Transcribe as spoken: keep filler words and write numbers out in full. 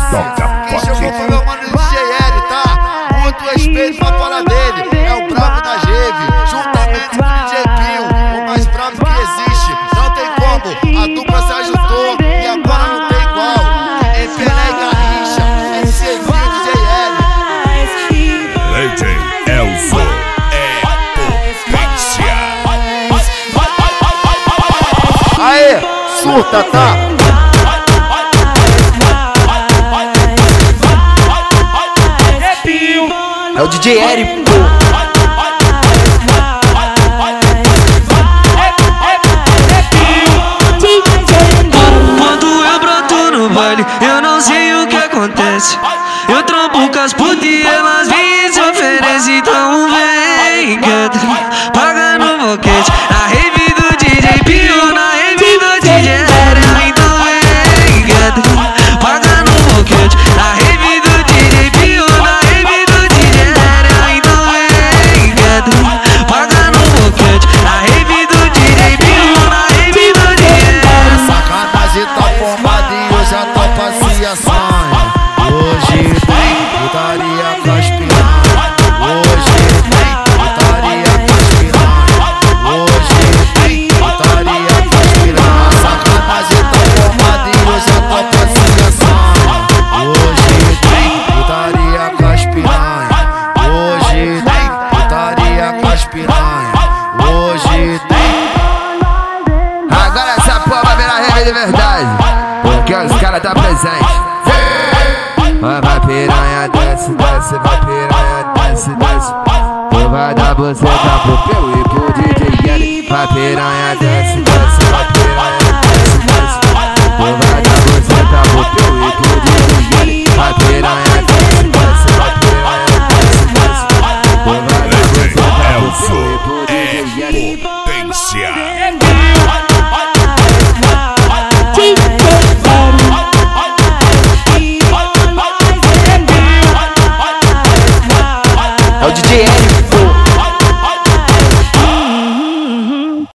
Quem chamou foi meu mano D J L, tá? Muito respeito pra falar dele. É o brabo da Geve, juntamente com o D J Pinho, o mais brabo que existe. Não tem como, a dupla se ajudou e agora não tem igual. É Pelé e Garrincha, é C V e D J L. Legend Elzo é potência. Aê, surta, tá? É o D J Eric, pô. Quando eu broto no baile, eu não sei o que acontece. Eu trombo com as putas e elas vêm e se oferecem. Então vem, canta, paga no boquete. Na rave do D J Pinho, na rave do D J Eric. Então vem, canta, paga no boquete. Na rave do D J Pinho, na rave do D J Eric. Então vem, canta, paga no boquete. Na rave do D J Pinho, na rave do D J Eric. Sacanagem tá formada e eu já tô passeação. Hoje tem putaria com as piranhas. Hoje tem putaria com as piranhas. Hoje tem putaria com as piranhas. Sacanagem tá formada e eu já tô passeação. Hoje tem putaria com as piranhas. Hoje tem putaria com as piranhas. Hoje tem. Agora essa porra vai virar rave de verdade, porque os caras tá presente. Vai, vai piranha, desce, desce, vai piranha, desce, desce. Tu vai dar buceta pro Peu e pro D J L. Vai piranha, desce, desce, vai piranha, desce, desce. Tu vai dar buceta pro Peu e pro D J L. Vai piranha, desce, desce, vai piranha, desce, desce. Tu vai dar buceta pro Peu e pro D J L.